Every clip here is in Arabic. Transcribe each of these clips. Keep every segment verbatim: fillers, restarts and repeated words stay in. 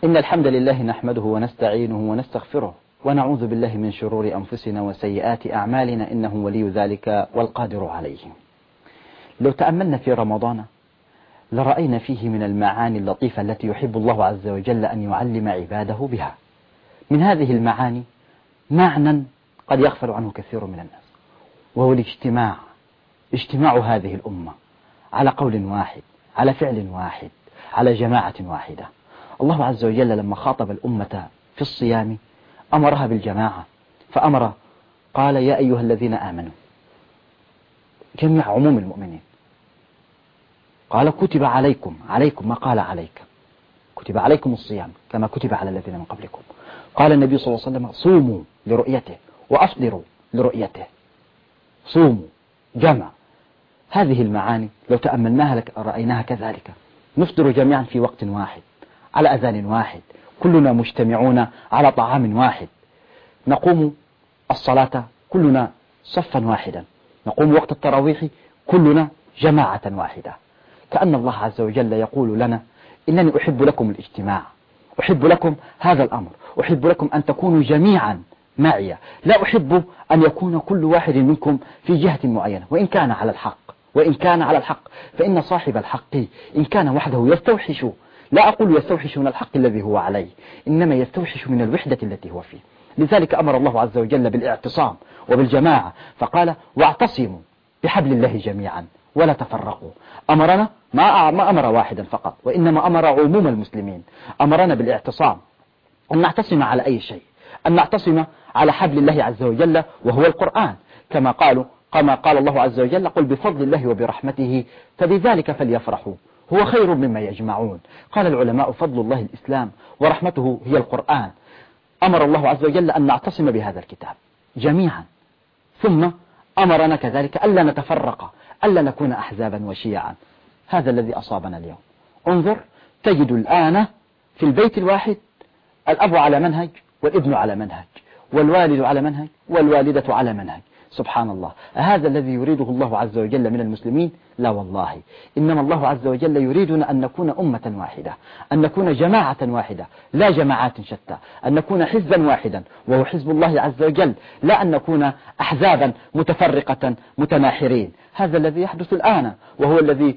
إن الحمد لله نحمده ونستعينه ونستغفره ونعوذ بالله من شرور أنفسنا وسيئات أعمالنا، إنه ولي ذلك والقادر عليه. لو تأملنا في رمضان لرأينا فيه من المعاني اللطيفة التي يحب الله عز وجل أن يعلم عباده بها. من هذه المعاني معنى قد يغفل عنه كثير من الناس، وهو الاجتماع، اجتماع هذه الأمة على قول واحد، على فعل واحد، على جماعة واحدة. الله عز وجل لما خاطب الأمة في الصيام أمرها بالجماعة، فأمر قال يا أيها الذين آمنوا، جميع عموم المؤمنين. قال كتب عليكم، عليكم ما قال عليك، كتب عليكم الصيام كما كتب على الذين من قبلكم. قال النبي صلى الله عليه وسلم صوموا لرؤيته وأفطروا لرؤيته. صوموا جمع. هذه المعاني لو تأملناها رأيناها كذلك. نفطر جميعا في وقت واحد على أذان واحد، كلنا مجتمعون على طعام واحد، نقوم الصلاة كلنا صفا واحدا، نقوم وقت التراويح كلنا جماعة واحدة. كأن الله عز وجل يقول لنا إنني أحب لكم الاجتماع، أحب لكم هذا الأمر، أحب لكم أن تكونوا جميعا معي، لا أحب أن يكون كل واحد منكم في جهة معينة، وإن كان على الحق، وإن كان على الحق، فإن صاحب الحق إن كان وحده يستوحش، لا أقول يستوحش من الحق الذي هو عليه، إنما يستوحش من الوحدة التي هو فيه. لذلك أمر الله عز وجل بالاعتصام وبالجماعة، فقال واعتصموا بحبل الله جميعا ولا تفرقوا. أمرنا ما ما أمر واحدا فقط، وإنما أمر عموم المسلمين. أمرنا بالاعتصام، أن نعتصم على أي شيء، أن نعتصم على حبل الله عز وجل وهو القرآن، كما قالوا كما قال الله عز وجل قل بفضل الله وبرحمته فبذلك فليفرحوا هو خير مما يجمعون. قال العلماء فضل الله الإسلام ورحمته هي القرآن. أمر الله عز وجل أن نعتصم بهذا الكتاب جميعا، ثم أمرنا كذلك ألا نتفرق، ألا نكون أحزابا وشيعا. هذا الذي أصابنا اليوم. انظر تجد الآن في البيت الواحد الأب على منهج والابن على منهج، والوالد على منهج والوالدة على منهج. سبحان الله، هذا الذي يريده الله عز وجل من المسلمين؟ لا والله، إنما الله عز وجل يريدنا أن نكون أمة واحدة، أن نكون جماعة واحدة لا جماعات شتى، أن نكون حزبا واحدا وهو حزب الله عز وجل، لا أن نكون أحزابا متفرقة متناحرين. هذا الذي يحدث الآن، وهو الذي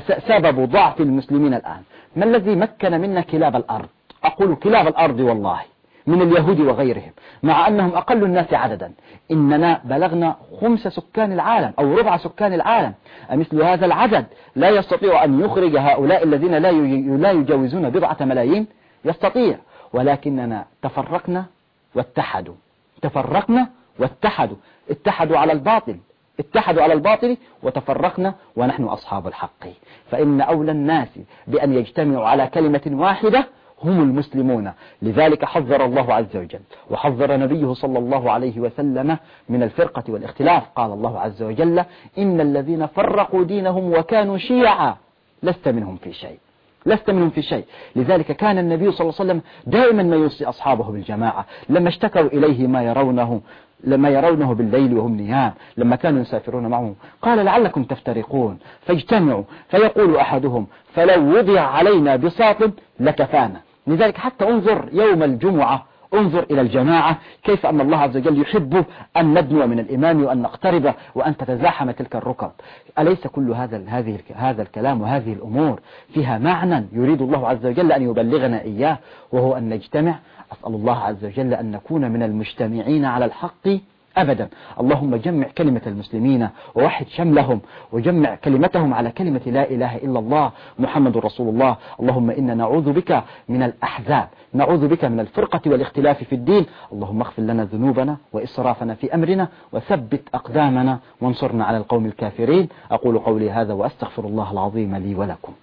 سبب ضعف المسلمين الآن. ما الذي مكن منا كلاب الأرض؟ أقول كلاب الأرض والله من اليهود وغيرهم، مع أنهم أقل الناس عددا. إننا بلغنا خمس سكان العالم أو ربع سكان العالم، مثل هذا العدد لا يستطيع أن يخرج هؤلاء الذين لا يجاوزون بضعة ملايين؟ يستطيع، ولكننا تفرقنا واتحدوا، تفرقنا واتحدوا، اتحدوا على الباطل، اتحدوا على الباطل وتفرقنا ونحن أصحاب الحق. فإن أولى الناس بأن يجتمعوا على كلمة واحدة هم المسلمون. لذلك حذر الله عز وجل وحذر نبيه صلى الله عليه وسلم من الفرقة والاختلاف. قال الله عز وجل إن الذين فرقوا دينهم وكانوا شيعا لست منهم في شيء، لست منهم في شيء. لذلك كان النبي صلى الله عليه وسلم دائما ما يوصي أصحابه بالجماعة. لما اشتكوا إليه ما يرونه لما يرونه بالليل وهم نيام، لما كانوا يسافرون معه قال لعلكم تفترقون فاجتمعوا، فيقول أحدهم فلو وضع علينا بساط لكفانا. لذلك حتى انظر يوم الجمعة، انظر إلى الجماعة، كيف أن الله عز وجل يحب أن ندنو من الإمام وأن نقترب وأن تتزاحم تلك الركب. أليس كل هذا هذه هذا الكلام وهذه الأمور فيها معنى يريد الله عز وجل أن يبلغنا إياه، وهو أن نجتمع؟ أسأل الله عز وجل أن نكون من المجتمعين على الحق أبدا. اللهم جمع كلمة المسلمين ووحد شملهم وجمع كلمتهم على كلمة لا إله إلا الله محمد رسول الله. اللهم إنا نعوذ بك من الأحزاب، نعوذ بك من الفرقة والاختلاف في الدين. اللهم اغفر لنا ذنوبنا وإسرافنا في أمرنا وثبت أقدامنا وانصرنا على القوم الكافرين. أقول قولي هذا وأستغفر الله العظيم لي ولكم.